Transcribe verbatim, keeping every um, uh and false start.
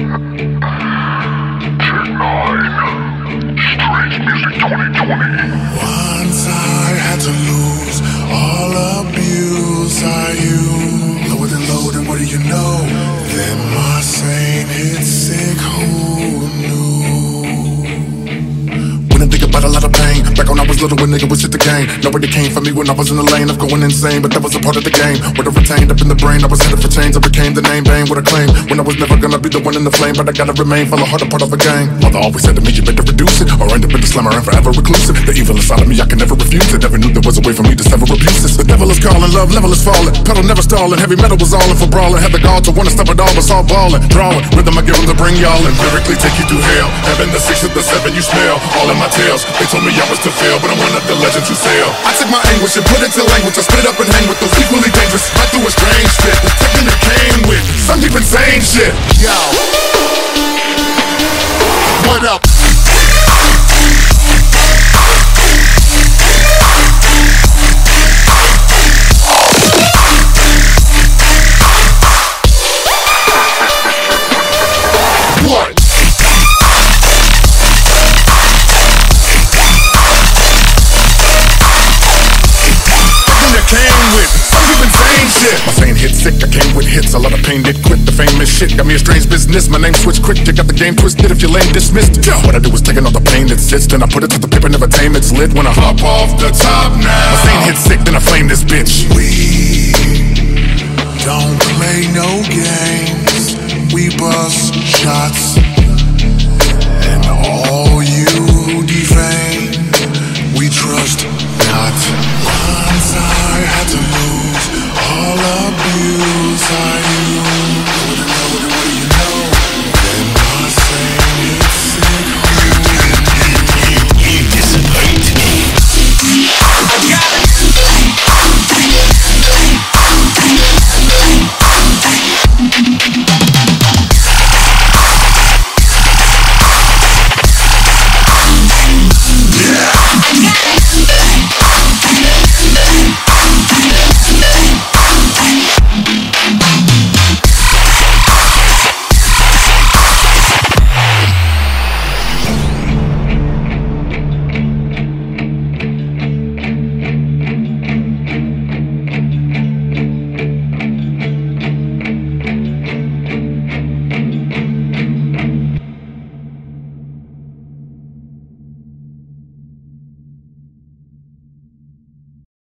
Once I had to lose all abuse I used. Lower than low, then what do you know? Then my sane hit sick, who knew? When I think about a lot of pain, back when I was little, when nigga was shit the game. Nobody came for me when I was in the lane of going insane, but that was a part of the game. What I retained up in the brain, I was headed for change. I became the name, bang, what I claim. When I was never gonna be the one in the flame, but I gotta remain full of heart, a part of the game. Mother always said to me, you better reduce it, or end up in the slammer and forever reclusive. The evil inside of me, I can never refuse it. Never knew there was a way for me to sever abuses. The devil is calling, love level is falling. Pedal never stalling, heavy metal was all in for brawling. Had the gall to wanna stop it all, but saw balling. Drawing, rhythm I give them to bring y'all and lyrically take you through hell. Heaven, the six of the seven you smell, all in my tales. They told me I was to fail, but I'm one of the legends who sail. I took my anguish and put it to language. I spit it up and hang with those equally dangerous. I threw a strange fit, the technique came with some deep insane shit. Yo, what up? My sane hit sick, I came with hits. A lot of pain did quit, the famous shit got me a strange business. My name switched quick, you got the game twisted. If you're lame, dismissed. Yo, what I do is taking all the pain that sits, then I put it to the paper, never tame its lid. When I hop off the top now, my sane hit sick, then I flame this bitch. We don't play no games, we bust shots. And all you who defame, we trust not. Once I had to lose all abuse I